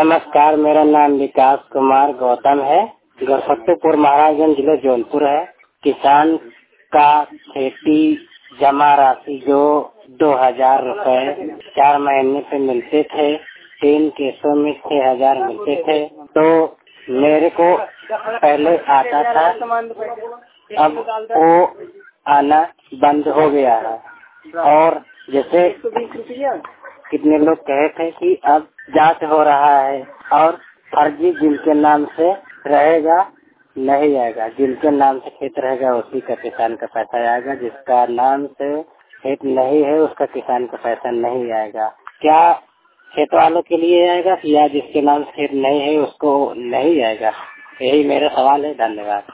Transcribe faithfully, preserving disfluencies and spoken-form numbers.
नमस्कार, मेरा नाम विकास कुमार गौतम है। गढ़पत्तुपुर महाराजगंज जिला जौनपुर है। किसान का खेती जमा राशि जो दो हजार रुपए चार महीने पे मिलते थे, तीन किस्तों में छह हजार मिलते थे, तो मेरे को पहले आता था, अब वो आना बंद हो गया है। और जैसे कितने लोग कहे थे कि अब जांच हो रहा है और फर्जी जिनके नाम से रहेगा नहीं आएगा, जिनके नाम से खेत रहेगा उसी का किसान का पैसा आएगा, जिसका नाम से खेत नहीं है उसका किसान का पैसा नहीं आएगा। क्या खेत वालों के लिए आएगा या जिसके नाम से खेत नहीं है उसको नहीं आएगा? यही मेरा सवाल है। धन्यवाद।